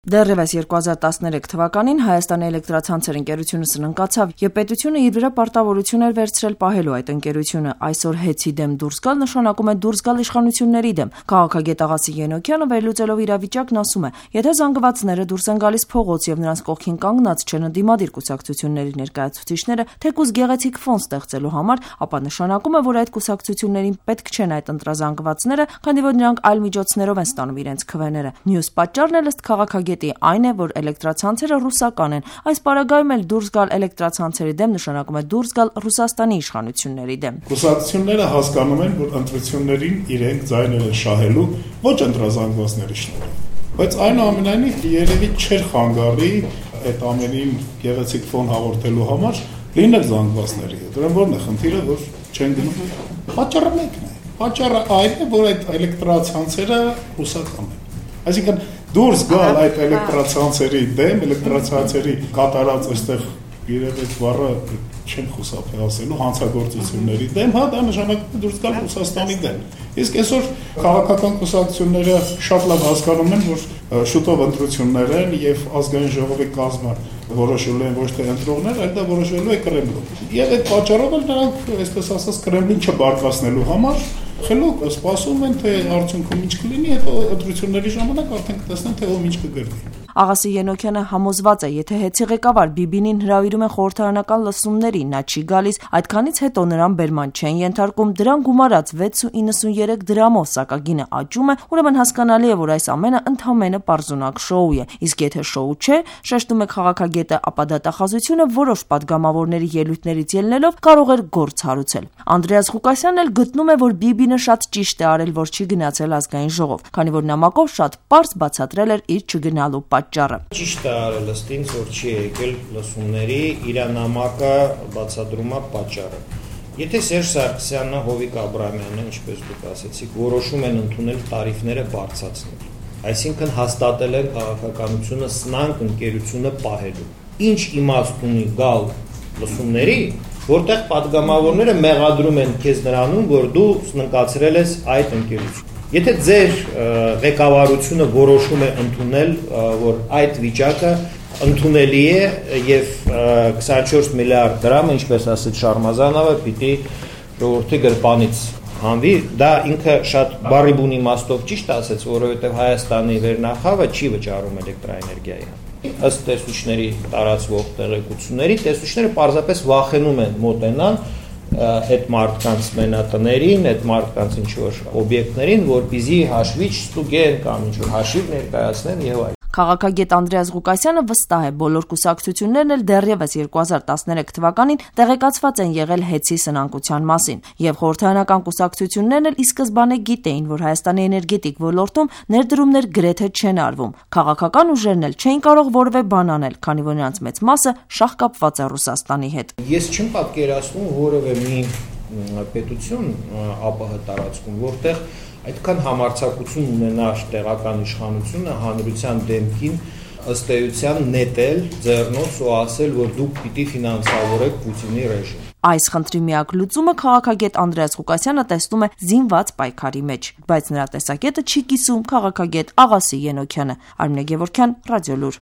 Դեռևս 2013 թվականին Հայաստանի էլեկտրացանցեր ընկերությունը սնանկացավ եւ պետությունը իր վրա պարտավորություն էր վերցրել պահելու այդ ընկերությունը։ Այսօր հեծի դեմ դուրս գալ նշանակում է դուրս գալ իշխանությունների դեմ։ Քաղաքագետ Աղասի Ենոքյանը վերլուծելով իրավիճակն ասում է. եթե զանգվածները դուրս են գալիս փողոց եւ նրանց կողքին կանգնած չեն ընդդիմադիր կուսակցությունների ներկայացուցիչները, թեկուզ գեղեցիկ ֆոն ստեղծելու համար, ապա նշանակում է, որ այդ կուսակցություններին պետք չեն այդ ընտրազանգվածները, քանի որ նրանք այլ միջոցներով են ստանում իրենց քվեները։ Մյուս պատճառն էլ ըստ քաղաքագետի այն է, որ էլեկտրացանցերը ռուսական են։ Այս պարագայում էլ դուրս գալ էլեկտրացանցերի դեմ նշանակում է դուրս գալ Ռուսաստանի իշխանությունների դեմ։ Կուսակցությունները հասկանում են, որ ընտրություններին իրենք ձայները շահելու ոչ ընտրազանգվածների շնորհիվ։ Բայց այնուամենայնիվ երևի չէր խանգարի այդ ամենին գեղեցիկ ֆոն հաղորդելու համար լինել զանգվածների հետ։ Դրան ո՞րն է խնդիրը, որ չեն գնում։ Պատճառը մեկն է։ Պատճառը այն է, որ այդ էլեկտրացանցերը ռուսական են։ Այսինքն դուրս գալ այդ էլեկտրացանցերի դեմ, էլեկտրացանցերի կատարած այստեղ երևեք բառը չեմ խուսափի ասելու հանցագործությունների դեմ, հա, դա նշանակում է դուրս գալ Ռուսաստանի դեմ։ Իսկ այսօր քաղաքական կուսակցությունները շատ լավ հասկանում են, որ շուտով ընտրություններ են եւ ազգային ժողովի կազմը որոշելու են ոչ թե ընտրողներ, այլ դա որոշելու է Կրեմլը։ Եվ այդ պատճառով էլ նրանք, այսպես ասած, Կրեմլին չբարկացնելու համար խելոք սպասում են, թե արդյունքում ինչ կլինի, հետո ընտրությունների ժամանակ արդեն կտեսնեն, թե ով ինչ կգրվի։ Աղասի Ենոքյանը համոզված է, եթե հեծի ղեկավար Բիբինին հրավիրում են խորհրդարանական լսումների, նա չի գալիս, այդքանից հետո նրան բերման չեն ենթարկում, դրան գումարած 6.93 դրամով սակագինը աճում է, ուրեմն հասկանալի է, որ այս ամենը ընդամենը պարզունակ շոու է։ Իսկ եթե շոու չէ, շեշտում է քաղաքագետը, ապա դատախազությունը որոշ պատգամավորների ելույթներից ելնելով կարող էր գործ հարուցել։ Անդրեաս Ղուկասյանն էլ գտնում է, որ Բիբինը շատ ճիշտ է արել, որ չի գնացել ազգային ժողով, քանի որ նամակով շատ պարզ բացատրել էր իր չգնալու պատճառը։ Ճիշտ է արել ըստ ինձ, որ չի եկել լսումների, իր նամակը բացատրում է պատճառը։ Եթե Սերժ Սարգսյանը, Հովիկ Աբրահամյանը, ինչպես դուք ասեցիք, որոշում են ընդունել տարիֆները բարձրացնել, այսինքն հաստատել են քաղաքականությունը սնանկ ընկերությունը պահելու։ Ինչ իմաստ ունի գալ լսումների, որտեղ պատգամավորները մեղադրում են քեզ նրանում, որ դու սնանկացրել ես այդ ընկերությունը։ Եթե ձեր ղեկավարությունը որոշում է ընդունել, որ այդ վիճակը ընդունելի է եւ 24 միլիարդ դրամ, ինչպես ասաց Շարմազանովը, պիտի ժողովրդի գրպանից հանվի, դա ինքը շատ բարի բուն իմաստով ճիշտ ասեց, որովհետեւ Հայաստանի վերնախավը չի վճարում էլեկտրաէներգիայի։ Ըստ տեսուչների տարածվող տեղեկությունների, տեսուչները պարզապես վախենում են մոտենալ այդ մարդկանց մենատներին, այդ մարդկանց ինչ-որ օբյեկտներին, որպեսզի հաշվի չստուգեն կամ ինչ-որ հաշիվ ներկայացնեն եւ այլն։ Քաղաքագետ Անդրեաս Ղուկասյանը վստահ է, բոլոր կուսակցություններն էլ դեռևս 2013 թվականին տեղեկացված են եղել հեծի սնանկության մասին, եւ խորհրդարանական կուսակցություններն էլ ի սկզբանե գիտեին, որ Հայաստանի էներգետիկ ոլորտում ներդրումներ գրեթե չեն արվում։ Քաղաքական ուժերն էլ չէին կարող որևէ բան անել, քանի որ նրանց մեծ մասը շահկապված է Ռուսաստանի հետ։ Ես չեմ պատկերացնում որևէ մի պետություն ԱՊՀ տարածքում, որտեղ այդքան համարձակություն ունենար տեղական իշխանությունը հանրության դեմքին ըստ էության նետել ձեռնոց ու ասել, որ դուք պիտի ֆինանսավորեք Պուտինի ռեժիմ։ Այս խնդրի միակ լուծումը քաղաքագետ Անդրեաս Ղուկասյանը տեսնում է զինված պայքարի մեջ, բայց նրա տեսակետը չի կիսում քաղաքագետ Աղասի Ենոքյանը։ Արմինե Գևորգյան, Ռադիոլուր։